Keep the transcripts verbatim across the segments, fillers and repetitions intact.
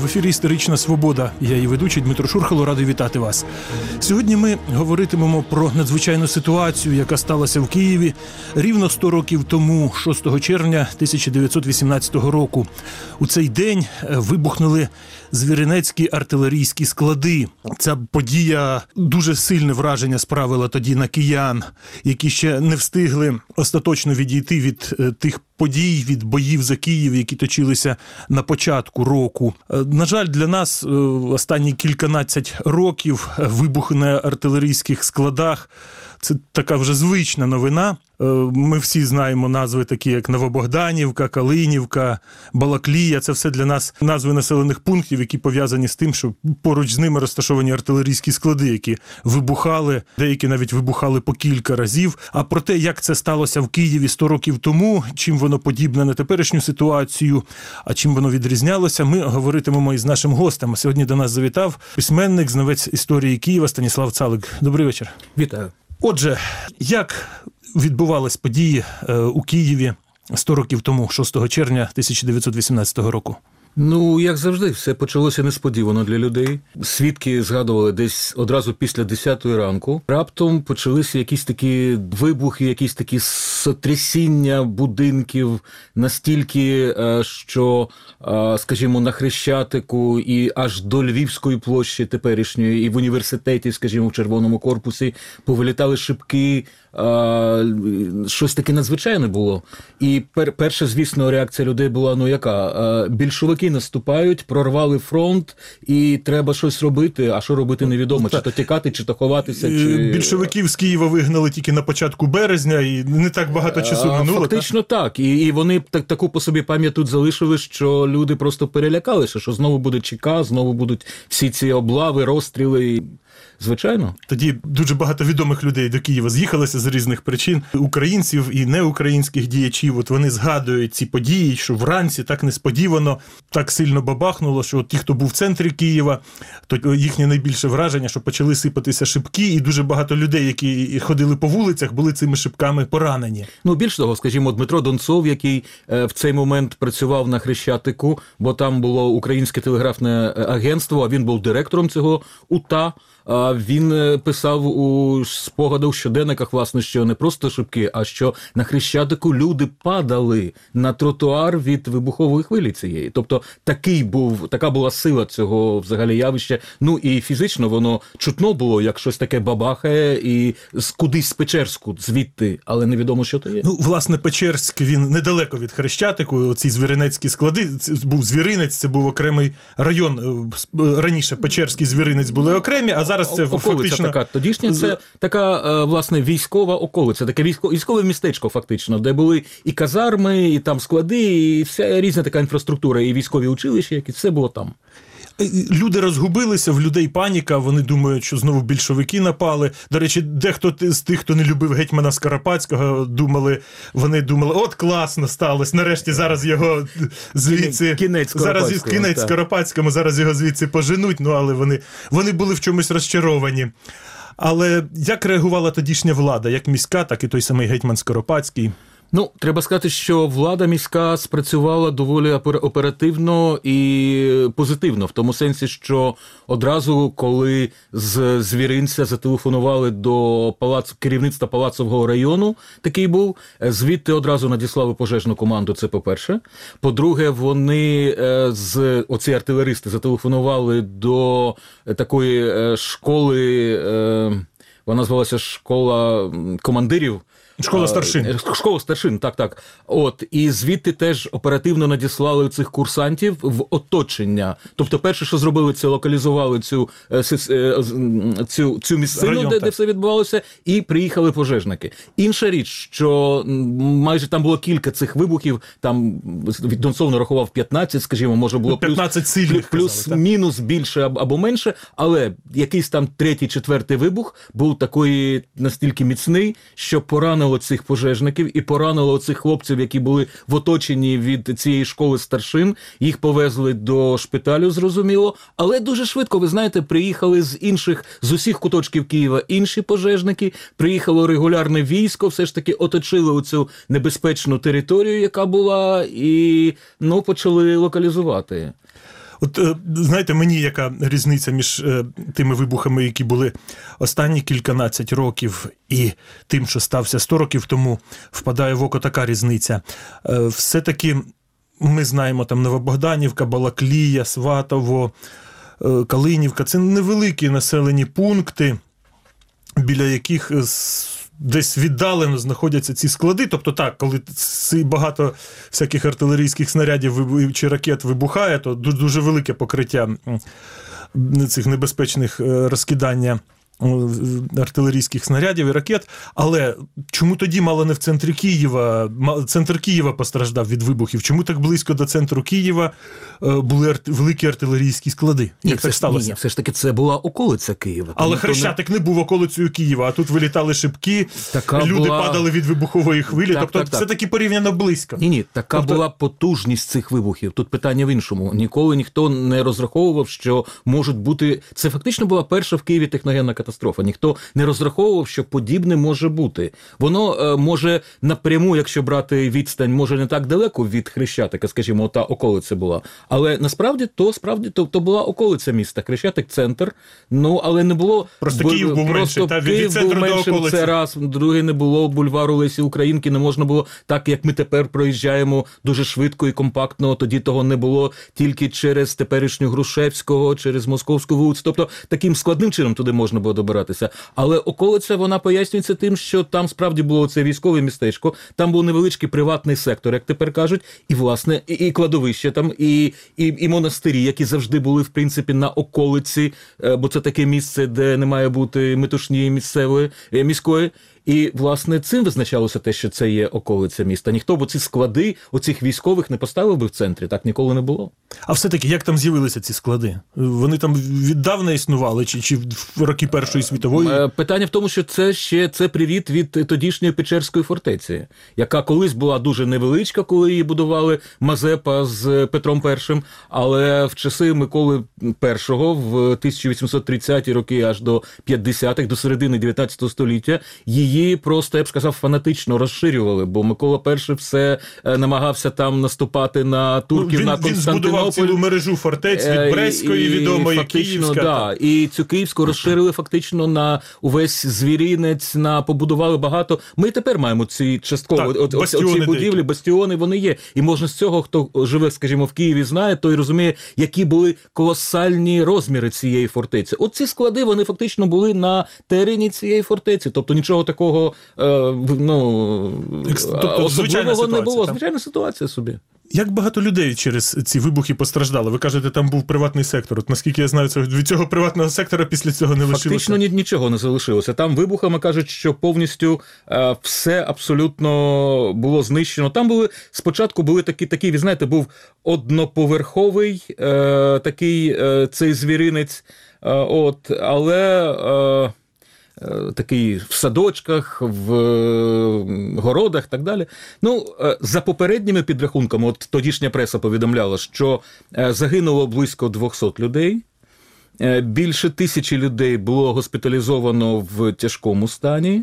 ефірі «Історична свобода». Я її ведучий Дмитро Шурхало, радий вітати вас. Сьогодні ми говоритимемо про надзвичайну ситуацію, яка сталася в Києві рівно сто років тому, шостого червня тисяча дев'ятсот вісімнадцятого року. У цей день вибухнули звіринецькі артилерійські склади. Ця подія дуже сильне враження справила тоді на киян, які ще не встигли остаточно відійти від тих подій, від боїв за Київ, які точилися на початку року. На жаль, для нас останні кільканадцять років вибухи на артилерійських складах – це така вже звична новина. Ми всі знаємо назви такі, як Новобогданівка, Калинівка, Балаклія. Це все для нас назви населених пунктів, які пов'язані з тим, що поруч з ними розташовані артилерійські склади, які вибухали, деякі навіть вибухали по кілька разів. А про те, як це сталося в Києві сто років тому, чим воно подібне на теперішню ситуацію, а чим воно відрізнялося, ми говоритимемо із нашим гостем. Сьогодні до нас завітав письменник, знавець історії Києва Станіслав Цалик. Добрий вечір. Вітаю. Отже, як відбувались події у Києві сто років тому, шостого червня тисяча дев'ятсот вісімнадцятого року? Ну, як завжди, все почалося несподівано для людей. Свідки згадували десь одразу після десятої ранку. Раптом почалися якісь такі вибухи, якісь такі сотрясіння будинків настільки, що, скажімо, на Хрещатику і аж до Львівської площі теперішньої, і в університеті, скажімо, в Червоному корпусі повилітали шибки. А, щось таке надзвичайне було. І пер, перша, звісно, реакція людей була, ну яка? А, більшовики наступають, прорвали фронт, і треба щось робити, а що робити невідомо. Чи то тікати, чи то ховатися. Чи... Більшовиків з Києва вигнали тільки на початку березня, і не так багато часу а, минуло. Фактично так. так. І, і вони так, таку по собі пам'ять тут залишили, що люди просто перелякалися, що знову буде ЧК, знову будуть всі ці облави, розстріли. Звичайно. Тоді дуже багато відомих людей до Києва з'їхалися з різних причин. Українців і неукраїнських діячів. От вони згадують ці події, що вранці так несподівано, так сильно бабахнуло, що от ті, хто був в центрі Києва, то їхнє найбільше враження, що почали сипатися шибки, і дуже багато людей, які ходили по вулицях, були цими шибками поранені. Ну, більш того, скажімо, Дмитро Донцов, який в цей момент працював на Хрещатику, бо там було Українське телеграфне агентство, а він був директором цього УТА. Він писав у спогадах, щоденниках, власне, що не просто шибки, а що на Хрещатику люди падали на тротуар від вибухової хвилі цієї. Тобто такий був, така була сила цього взагалі явища. Ну і фізично воно чутно було, як щось таке бабахає і кудись з Печерську звідти, але невідомо, що то є. Ну, власне, Печерськ, він недалеко від Хрещатику, оці звіринецькі склади, це був Звіринець, це був окремий район. Раніше Печерський, Звіринець були окремі, а зараз це околиця фактично... така. Тодішня це така, власне, військова околиця, таке військове, військове містечко фактично, де були і казарми, і там склади, і вся різна така інфраструктура, і військові училища, які все було там. Люди розгубилися, в людей паніка, вони думають, що знову більшовики напали. До речі, дехто з тих, хто не любив гетьмана Скоропадського, думали, вони думали, от класно сталося, нарешті зараз його звідси... Кінець зараз із кінець так. Скоропадському, зараз його звідси поженуть, ну але вони, вони були в чомусь розчаровані. Але як реагувала тодішня влада, як міська, так і той самий гетьман Скоропадський? Ну, треба сказати, що влада міська спрацювала доволі оперативно і позитивно, в тому сенсі, що одразу, коли з Звіринця зателефонували до палацу, керівництва Палацового району, такий був, звідти одразу надіслали пожежну команду, це по-перше. По-друге, вони, з оці артилеристи, зателефонували до такої школи, вона називалася школа командирів, Школа старшин. Школа старшин, так, так. От, і звідти теж оперативно надіслали цих курсантів в оточення. Тобто перше, що зробили, це локалізували цю, цю, цю місцину, Район, де, де все відбувалося, і приїхали пожежники. Інша річ, що майже там було кілька цих вибухів, там Донцов нарахував п'ятнадцять, скажімо, може було п'ятнадцять сильних, плюс-мінус більше або менше, але якийсь там третій, четвертий вибух був такий настільки міцний, що поранив цих пожежників і поранило цих хлопців, які були в оточенні від цієї школи старшин. Їх повезли до шпиталю, зрозуміло. Але дуже швидко, ви знаєте, приїхали з інших, з усіх куточків Києва інші пожежники, приїхало регулярне військо, все ж таки оточили оцю небезпечну територію, яка була, і, ну, почали локалізувати. От, знаєте, мені яка різниця між тими вибухами, які були останні кільканадцять років, і тим, що стався сто років тому, впадає в око така різниця. Все-таки ми знаємо, там Новобогданівка, Балаклія, Сватово, Калинівка – це невеликі населені пункти, біля яких десь віддалено знаходяться ці склади. Тобто так, коли багато всяких артилерійських снарядів чи ракет вибухає, то дуже велике покриття цих небезпечних розкидання артилерійських снарядів і ракет. Але чому тоді мало не в центрі Києва? Центр Києва постраждав від вибухів. Чому так близько до центру Києва були арт... великі артилерійські склади? Ні, Як так сталося? Ні, все ж таки це була околиця Києва. Але Хрещатик не... не був околицею Києва, а тут вилітали шибки, така люди була... падали від вибухової хвилі. Так, тобто так, так. це таки порівняно близько. Ні, ні, така тобто... була потужність цих вибухів. Тут питання в іншому. Ніколи ніхто не розраховував, що можуть бути... Це фактично була перша в Києві техногенна катастрофа. Ніхто не розраховував, що подібне може бути. Воно е, може напряму, якщо брати відстань, може не так далеко від Хрещатика, скажімо, та околиця була. Але насправді то справді то, то була околиця міста. Хрещатик – центр. Ну, але не було... Просто б... Київ був менший. Та, Київ від центру був меншим, до околиці. Це раз. Другий, не було бульвару Лесі Українки, не можна було так, як ми тепер проїжджаємо дуже швидко і компактно. Тоді того не було тільки через теперішню Грушевського, через Московську вулицю. Тобто таким складним чином туди можна було добиратися. Але околиця, вона пояснюється тим, що там справді було це військове містечко, там був невеличкий приватний сектор, як тепер кажуть, і, власне, і, і кладовище там, і, і, і монастирі, які завжди були, в принципі, на околиці, бо це таке місце, де не має бути метушні місцевої, міської. І, власне, цим визначалося те, що це є околиця міста. Ніхто б ці склади оцих військових не поставив би в центрі. Так ніколи не було. А все-таки, як там з'явилися ці склади? Вони там віддавна існували? Чи, чи в роки Першої світової? Питання в тому, що це ще це привід від тодішньої Печерської фортеці, яка колись була дуже невеличка, коли її будували Мазепа з Петром І, але в часи Миколи І в тисяча вісімсот тридцяті роки аж до п'ятдесятих, до середини дев'ятнадцятого століття, її просто, я б сказав, фанатично розширювали, бо Микола І все намагався там наступати на турків, він, на Константинополь. Він збудував цілу мережу фортець від Брестської, і, відомої, фактично, Київська. Да, і цю Київську розширили фактично на увесь Звіринець, на побудували багато. Ми і тепер маємо ці частково, так, от, оці будівлі, деякі. Бастіони, вони є. І можна з цього, хто живе, скажімо, в Києві, знає, той розуміє, які були колосальні розміри цієї фортеці. От ці склади, вони фактично були на терені цієї фортеці, тобто нічого такого е, ну, тобто, особливого не було. Там. Звичайна ситуація собі. Як багато людей через ці вибухи постраждали? Ви кажете, там був приватний сектор. От наскільки я знаю, від цього приватного сектора після цього не лишилося? Фактично нічого не залишилося. Там вибухами кажуть, що повністю е, все абсолютно було знищено. Там були, спочатку були такі, такі ви знаєте, був одноповерховий е, такий е, цей звіринець, е, от, але... Е, такий в садочках, в городах і так далі. Ну, за попередніми підрахунками, от тодішня преса повідомляла, що загинуло близько двохсот людей, більше тисячі людей було госпіталізовано в тяжкому стані,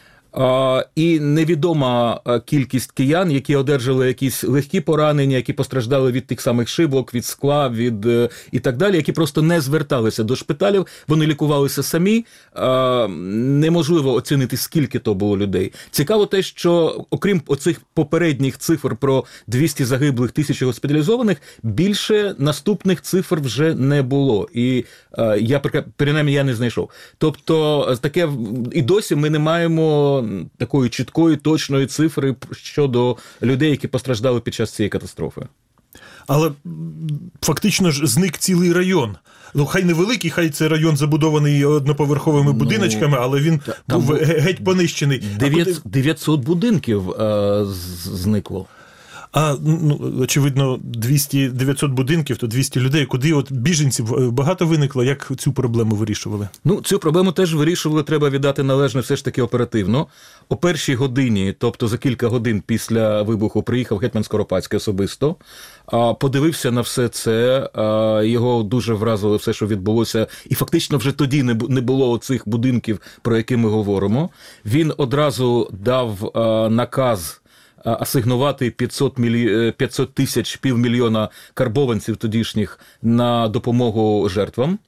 і невідома кількість киян, які одержали якісь легкі поранення, які постраждали від тих самих шибок, від скла, від і так далі, які просто не зверталися до шпиталів, вони лікувалися самі, неможливо оцінити, скільки то було людей. Цікаво те, що окрім оцих попередніх цифр про двісті загиблих, тисячі госпіталізованих, більше наступних цифр вже не було. І я, принаймні, я не знайшов. Тобто, таке, і досі ми не маємо такої чіткої, точної цифри щодо людей, які постраждали під час цієї катастрофи. Але фактично ж зник цілий район. Ну, хай невеликий, хай це район забудований одноповерховими будиночками, ну, але він був був геть понищений. дев'ятсот будинків е, зникло. А, ну, очевидно, двісті дев'ятсот будинків, то двісті людей. Куди от біженців багато виникло? Як цю проблему вирішували? Ну, цю проблему теж вирішували, треба віддати належне все ж таки оперативно. О першій годині, тобто за кілька годин після вибуху, приїхав гетьман Скоропадський особисто, подивився на все це, його дуже вразило все, що відбулося, і фактично вже тоді не було оцих будинків, про які ми говоримо. Він одразу дав наказ асигнувати п'ятсот тисяч, півмільйона карбованців тодішніх на допомогу жертвам.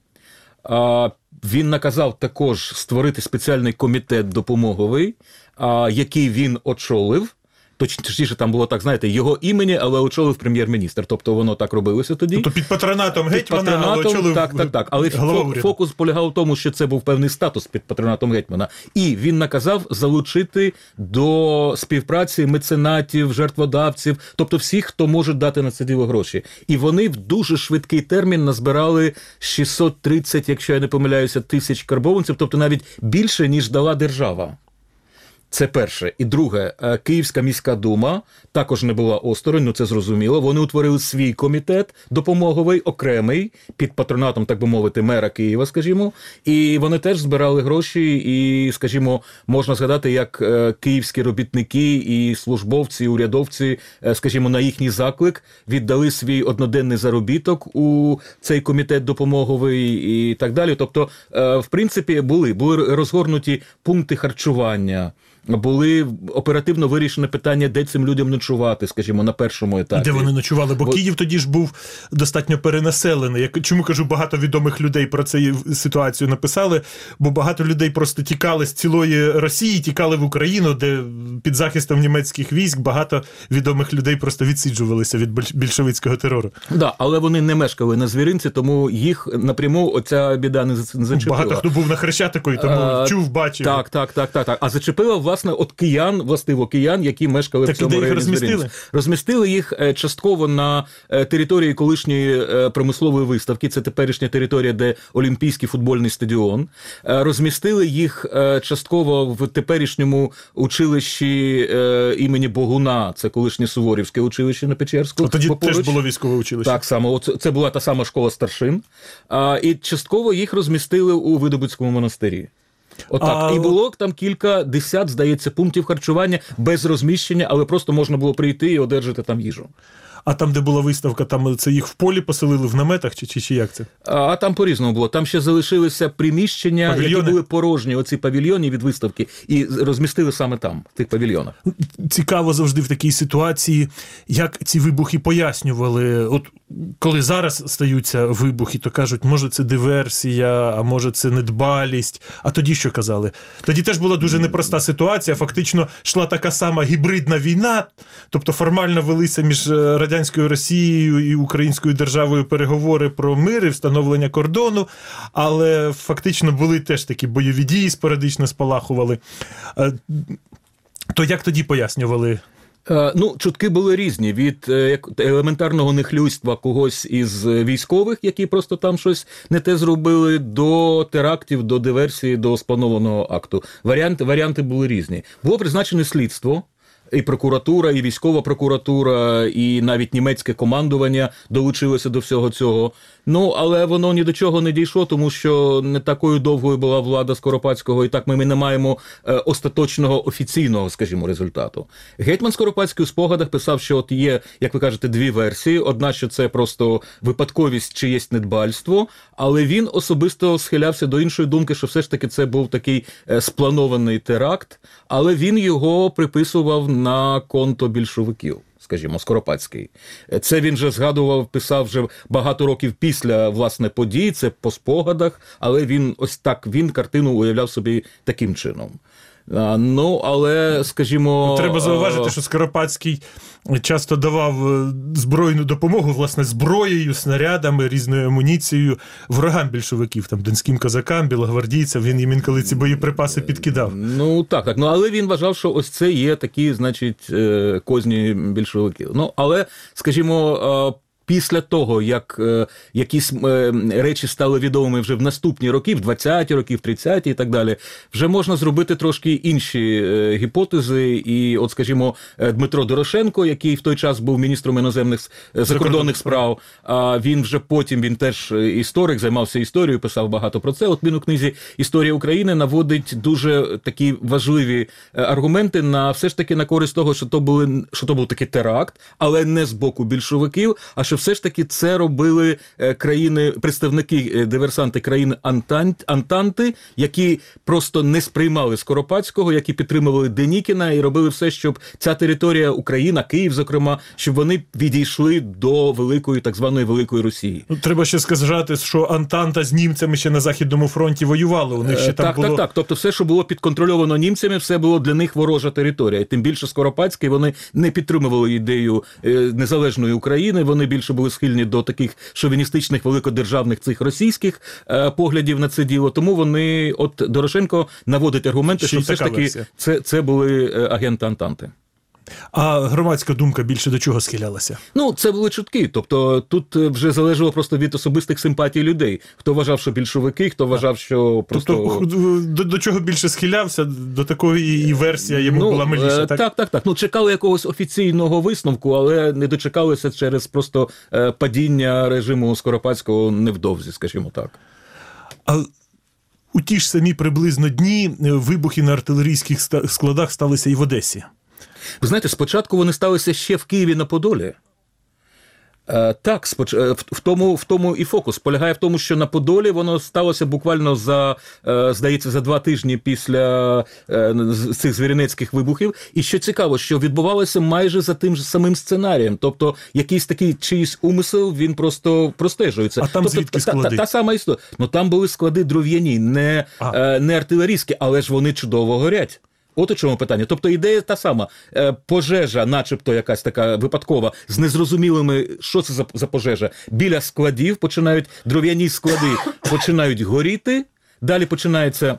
Він наказав також створити спеціальний комітет допомоговий, який він очолив. Точніше, там було так, знаєте, його імені, але очолив прем'єр-міністр. Тобто воно так робилося тоді. Тобто під патронатом гетьмана, але очолив так, так, так. Але фокус полягав в тому, що це був певний статус під патронатом гетьмана. І він наказав залучити до співпраці меценатів, жертводавців, тобто всіх, хто може дати на це діло гроші. І вони в дуже швидкий термін назбирали шістсот тридцять, якщо я не помиляюся, тисяч карбованців, тобто навіть більше, ніж дала держава. Це перше. І друге, Київська міська дума також не була осторонь, ну це зрозуміло. Вони утворили свій комітет допомоговий, окремий, під патронатом, так би мовити, мера Києва, скажімо. І вони теж збирали гроші і, скажімо, можна згадати, як київські робітники і службовці, і урядовці, скажімо, на їхній заклик віддали свій одноденний заробіток у цей комітет допомоговий і так далі. Тобто, в принципі, були, були розгорнуті пункти харчування, були оперативно вирішені питання, де цим людям ночувати, скажімо, на першому етапі. Де вони ночували? Бо, Бо... Київ тоді ж був достатньо перенаселений. Я чому кажу, багато відомих людей про цю ситуацію написали, бо багато людей просто тікали з цілої Росії, тікали в Україну, де під захистом німецьких військ багато відомих людей просто відсиджувалися від більшовицького терору. Так, да, але вони не мешкали на звіринці, тому їх напряму оця біда не зачепила. Багато хто був на Хрещатику, і тому а, чув, бачив. Так, так, так, так, так. А зачепила, власне, от киян, властиво киян, які мешкали так, в цьому районі розмістили? Розмістили їх частково на території колишньої промислової виставки, це теперішня територія, де Олімпійський футбольний стадіон. Розмістили їх частково в теперішньому училищі імені Богуна, це колишнє Суворівське училище на Печерську. Тоді поруч. Теж було військове училище. Так само, це була та сама школа старшин. І частково їх розмістили у Видобицькому монастирі. Отак. А... І було там кілька десят, здається, пунктів харчування без розміщення, але просто можна було прийти і одержати там їжу. А там, де була виставка, там це їх в полі поселили, в наметах, чи, чи, чи як це? А, а там по-різному було. Там ще залишилися приміщення, павільйони, які були порожні, оці павільйони від виставки, і розмістили саме там, в тих павільйонах. Цікаво завжди в такій ситуації, як ці вибухи пояснювали. От коли зараз стаються вибухи, то кажуть, може це диверсія, а може це недбалість. А тоді що казали? Тоді теж була дуже непроста ситуація. Фактично йшла така сама гібридна війна, тобто формально велися між Радянською Росією і Українською державою переговори про мир і встановлення кордону, але фактично були теж такі бойові дії, спорадично спалахували. То як тоді пояснювали? Ну, чутки були різні. Від елементарного нехлюйства когось із військових, які просто там щось не те зробили, до терактів, до диверсії, до спланованого акту. Варіанти, варіанти були різні. Було призначене слідство. І прокуратура, і військова прокуратура, і навіть німецьке командування долучилося до всього цього. Ну, але воно ні до чого не дійшло, тому що не такою довгою була влада Скоропадського, і так ми не маємо е, остаточного офіційного, скажімо, результату. Гетьман Скоропадський у спогадах писав, що от є, як ви кажете, дві версії. Одна, що це просто випадковість чиєсь недбальство, але він особисто схилявся до іншої думки, що все ж таки це був такий е, спланований теракт, але він його приписував на конто більшовиків, скажімо, Скоропадський. Це він же згадував, писав вже багато років після, власне, подій, це по спогадах, але він ось так, він картину уявляв собі таким чином. А, ну, але, скажімо... Треба зауважити, що Скоропадський часто давав збройну допомогу, власне, зброєю, снарядами, різною амуніцією ворогам більшовиків, там, донським козакам, білогвардійцям, він їм інколи ці боєприпаси підкидав. Ну, так, так. Ну, але він вважав, що ось це є такі, значить, козні більшовиків. Ну, але, скажімо, після того, як е, якісь е, речі стали відомими вже в наступні роки, в двадцяті роки, в тридцяті і так далі, вже можна зробити трошки інші е, гіпотези. І от, скажімо, Дмитро Дорошенко, який в той час був міністром іноземних закордонних справ, а він вже потім, він теж історик, займався історією, писав багато про це. От він у книзі «Історія України» наводить дуже такі важливі аргументи на все ж таки на користь того, що то були, що то був такий теракт, але не з боку більшовиків, а що все ж таки це робили країни, представники, диверсанти країн Антанти, які просто не сприймали Скоропадського, які підтримували Денікіна і робили все, щоб ця територія, Україна, Київ, зокрема, щоб вони відійшли до великої, так званої Великої Росії. Ну, треба ще сказати, що Антанта з німцями ще на Західному фронті воювала. У них ще там так, було... так, так. Тобто все, що було підконтрольовано німцями, все було для них ворожа територія. І тим більше Скоропадський, вони не підтримували ідею незалежної України, вони більше були схильні до таких шовіністичних, великодержавних цих російських е, поглядів на це діло. Тому вони, от Дорошенко наводить аргументи, ще що все ж таки це, це були агенти Антанти. А громадська думка більше до чого схилялася? Ну, це були чутки. Тобто тут вже залежало просто від особистих симпатій людей. Хто вважав, що більшовики, хто вважав, що просто... Тобто до, до чого більше схилявся, до такої і версія йому ну, була миліша, так? Так, так, так. Ну, чекали якогось офіційного висновку, але не дочекалися через просто е, падіння режиму Скоропадського невдовзі, скажімо так. А у ті ж самі приблизно дні вибухи на артилерійських складах сталися і в Одесі. Ви знаєте, спочатку вони сталися ще в Києві на Подолі. Е, так, споч... в, тому, в тому і фокус полягає в тому, що на Подолі воно сталося буквально за, е, здається, за два тижні після е, цих звіринецьких вибухів. І що цікаво, що відбувалося майже за тим же самим сценарієм. Тобто якийсь такий чийсь умисел, він просто простежується. А там тобто, звідки склади? Та, та, та сама історія. Ну там були склади дров'яні, не, е, не артилерійські, але ж вони чудово горять. От у чому питання. Тобто ідея та сама. Пожежа, начебто якась така випадкова, з незрозумілими, що це за, за пожежа. Біля складів починають, дров'яні склади починають горіти, далі починається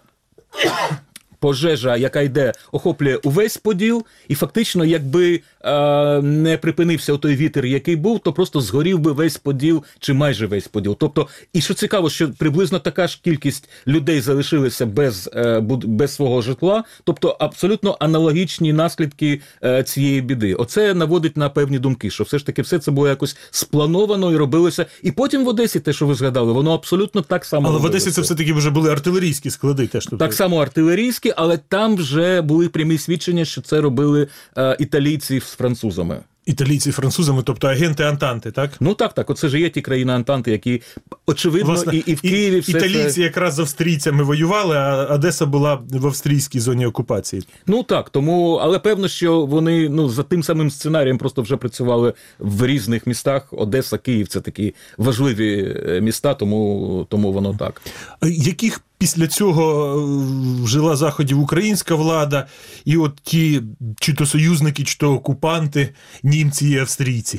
пожежа, яка йде, охоплює увесь Поділ, і фактично, якби е, не припинився той вітер, який був, то просто згорів би весь Поділ, чи майже весь Поділ. Тобто, і що цікаво, що приблизно така ж кількість людей залишилися без, е, без свого житла, тобто абсолютно аналогічні наслідки е, цієї біди. Оце наводить на певні думки, що все ж таки все це було якось сплановано і робилося. І потім в Одесі, те, що ви згадали, воно абсолютно так само Але робилося. в Одесі це все-таки вже були артилерійські склади теж. Тобто... Так само артилерійські, але там вже були прямі свідчення, що це робили е, італійці з французами. Італійці з французами, тобто агенти Антанти, так? Ну так, так. Оце ж є ті країни Антанти, які, очевидно, Власне, і, і в Києві все італійці це... якраз з австрійцями воювали, а Одеса була в австрійській зоні окупації. Ну так, тому, але певно, що вони ну, за тим самим сценарієм просто вже працювали в різних містах. Одеса, Київ – це такі важливі міста, тому, тому воно так. Яких після цього вжила заходів українська влада, і от ті, чи то союзники, чи то окупанти, німці і австрійці?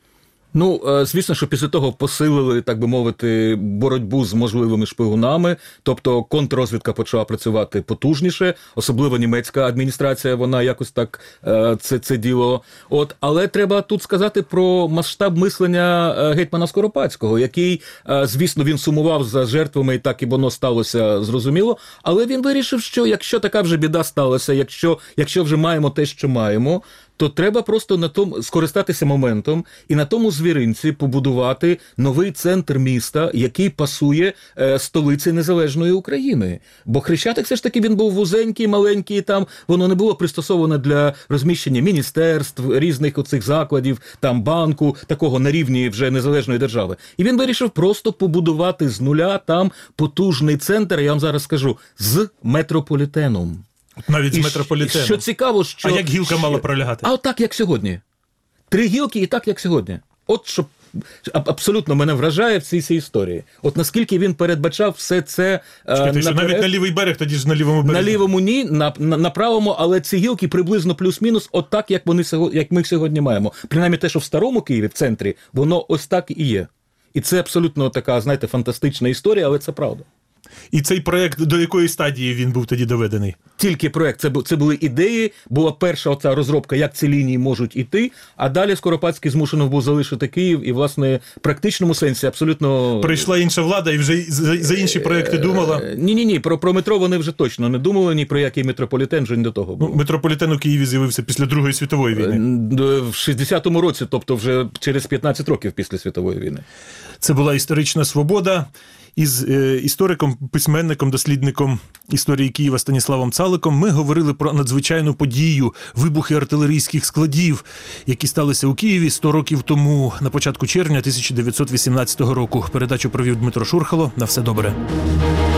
Ну, звісно, що після того посилили, так би мовити, боротьбу з можливими шпигунами, тобто контррозвідка почала працювати потужніше, особливо німецька адміністрація, вона якось так це, це діло. От, але треба тут сказати про масштаб мислення гетьмана Скоропадського, який, звісно, він сумував за жертвами, і так і воно сталося, зрозуміло, але він вирішив, що якщо така вже біда сталася, якщо, якщо вже маємо те, що маємо, то треба просто на тому скористатися моментом і на тому звіринці побудувати новий центр міста, який пасує е, столиці незалежної України. Бо Хрещатик все ж таки він був вузенький, маленький, там воно не було пристосоване для розміщення міністерств, різних оцих закладів, там банку, такого на рівні вже незалежної держави. І він вирішив просто побудувати з нуля там потужний центр, я вам зараз скажу, з метрополітеном. Навіть з і метрополітеном. Що цікаво, що... А як гілка що... мала пролягати? А от так, як сьогодні. Три гілки і так, як сьогодні. От що абсолютно мене вражає в цій, цій історії. От наскільки він передбачав все це... Чекайте, що навіть на лівий берег, тоді ж на лівому березі. На лівому ні, на, на, на правому, але ці гілки приблизно плюс-мінус от так, як, вони, як ми сьогодні маємо. Принаймні те, що в старому Києві, в центрі, воно ось так і є. І це абсолютно така, знаєте, фантастична історія, але це правда. І цей проєкт, до якої стадії він був тоді доведений? Тільки проєкт. Це, це були ідеї, була перша оця розробка, як ці лінії можуть іти, а далі Скоропадський змушений був залишити Київ і, власне, в практичному сенсі абсолютно... Прийшла інша влада і вже за, за інші проєкти думала? Ні-ні-ні, про, про метро вони вже точно не думали, ні про який метрополітен вже не до того було. Ну, метрополітен у Києві з'явився після Другої світової війни. В шістдесятому році, тобто вже через п'ятнадцять років після світової війни. Це була історична свобода. із е, істориком, письменником, дослідником історії Києва Станіславом Цаликом. Ми говорили про надзвичайну подію – вибухи артилерійських складів, які сталися у Києві сто років тому, на початку червня тисяча дев'ятсот вісімнадцятого року. Передачу провів Дмитро Шурхало. На все добре.